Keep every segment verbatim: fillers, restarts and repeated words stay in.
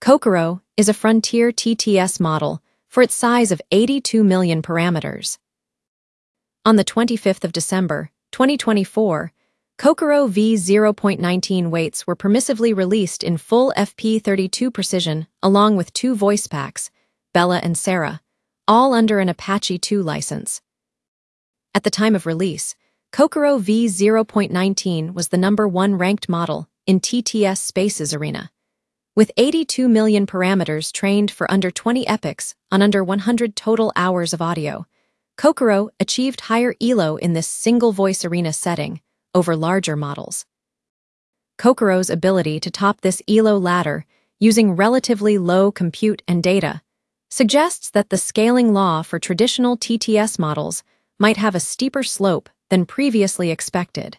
Kokoro is a Frontier T T S model for its size of eighty-two million parameters. On the twenty-fifth of December, twenty twenty-four, Kokoro V zero point one nine weights were permissively released in full F P thirty-two precision along with two voice packs, Bella and Sarah, all under an Apache two license. At the time of release, Kokoro V zero point one nine was the number one ranked model in T T S Spaces arena. With eighty-two million parameters trained for under twenty epochs on under one hundred total hours of audio, Kokoro achieved higher E L O in this single-voice arena setting over larger models. Kokoro's ability to top this E L O ladder using relatively low compute and data suggests that the scaling law for traditional T T S models might have a steeper slope than previously expected.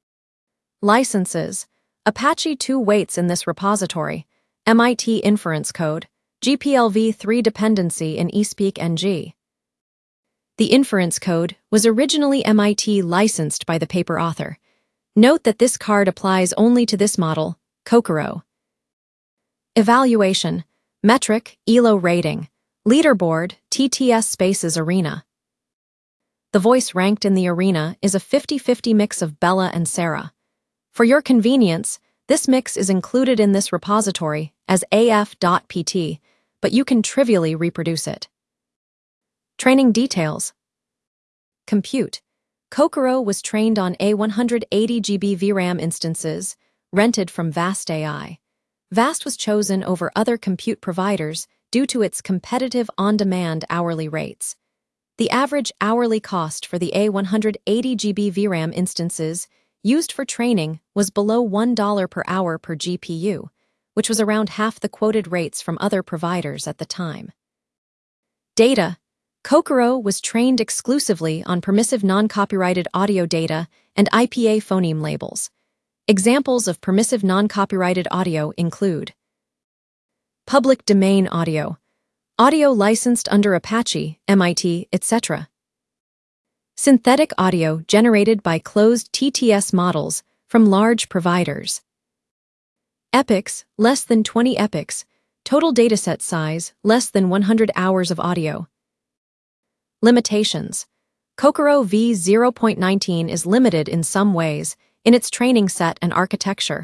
Licenses: Apache two weights in this repository, M I T inference code, G P L v three dependency in eSpeak N G. The inference code was originally M I T licensed by the paper author. Note that this card applies only to this model, Kokoro. Evaluation: Metric, E L O rating, Leaderboard, T T S Spaces arena. The voice ranked in the arena is a fifty fifty mix of Bella and Sarah. For your convenience, this mix is included in this repository as A F dot P T, but you can trivially reproduce it. Training details. Compute: Kokoro was trained on A one hundred eighty gigabyte V RAM instances, rented from VAST A I. VAST was chosen over other compute providers due to its competitive on-demand hourly rates. The average hourly cost for the A one hundred eighty gigabyte V RAM instances used for training was below one dollar per hour per G P U, which was around half the quoted rates from other providers at the time. Data: Kokoro was trained exclusively on permissive non-copyrighted audio data and I P A phoneme labels. Examples of permissive non-copyrighted audio include public domain audio, audio licensed under Apache, M I T, et cetera. Synthetic audio generated by closed T T S models from large providers. Epochs, less than twenty epochs, total dataset size, less than one hundred hours of audio. Limitations: Kokoro V zero point one nine is limited in some ways in its training set and architecture.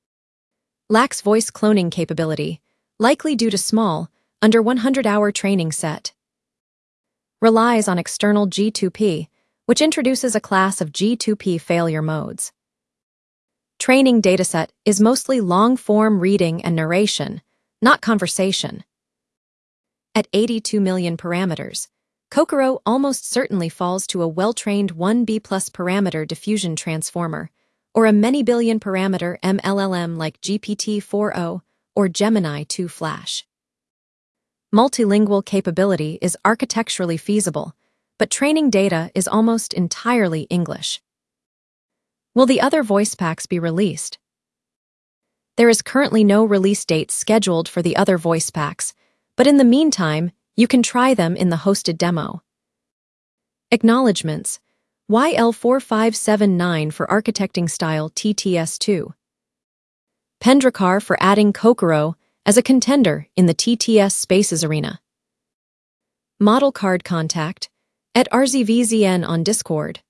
Lacks voice cloning capability, likely due to small, under one hundred hour training set. Relies on external G two P, which introduces a class of G two P failure modes. Training dataset is mostly long-form reading and narration, not conversation. At eighty-two million parameters, Kokoro almost certainly falls to a well-trained one B plus parameter diffusion transformer, or a many-billion parameter M L L M like G P T four o or Gemini two Flash. Multilingual capability is architecturally feasible, but training data is almost entirely English. Will the other voice packs be released? There is currently no release date scheduled for the other voice packs, but in the meantime, you can try them in the hosted demo. Acknowledgements: Y L four five seven nine for architecting style T T S two. Pendrakar for adding Kokoro as a contender in the T T S Spaces arena. Model card contact at R Z V Z N on Discord.